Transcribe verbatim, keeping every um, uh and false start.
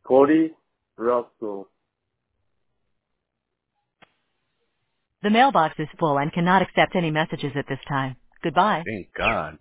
Cody Russell. The mailbox is full and cannot accept any messages at this time. Goodbye. Thank God.